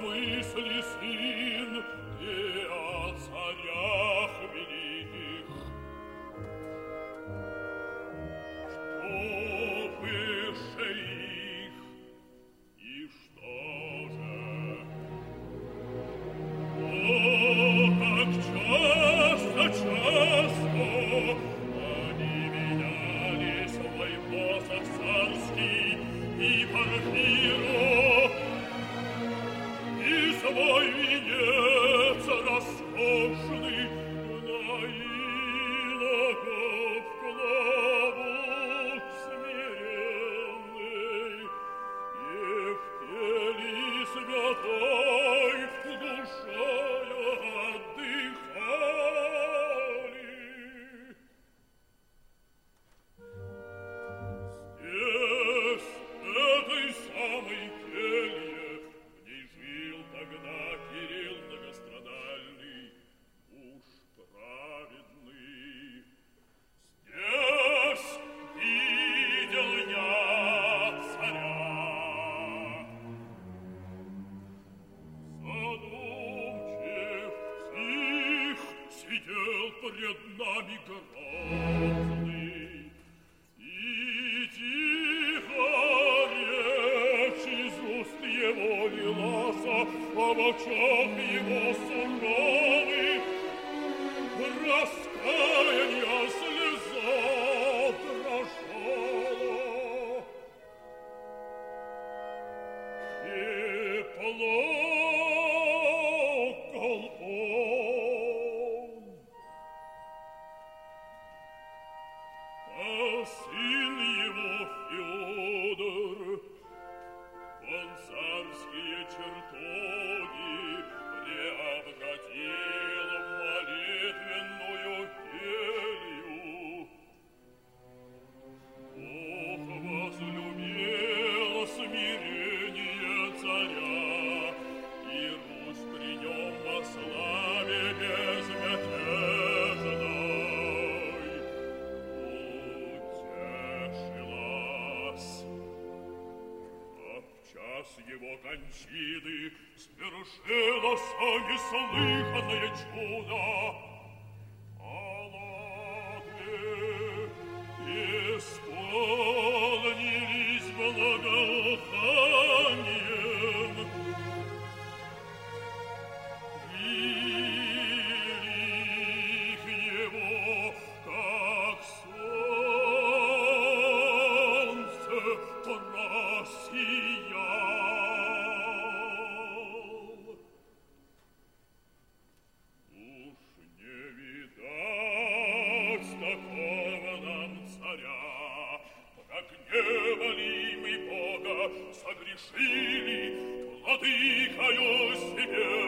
мысли, сын, ты о царях великих. Что выше их, и что же? О, как часто они меняли свой посох царский и парфиру, и свой венец роскошный на иноков кладут смиренный, и в теле святой душою отдыхали. Здесь, этой самой келье, в ней жил тогда Кирилл многострадальный, уж праведный. Здесь видел я царя. Задумчив, тих, сидел пред нами грозный, и тихо речь из уст его лилась, а в очах его суровых раскаяния слеза дрожала. И плакал он, а сын его Фёдор, он царские чертоги преобратил в молитвенную келью. Бог возлюбил смирение царя, и Русь при нем во славе безмятежной утешилась. А в час его кончины свершилось неслыханное чудо. Палаты исполнились благоуханием, лик его, как солнце, просиял. Уж не видать такого нам царя, прогневали мы Бога, согрешили, владыкою себе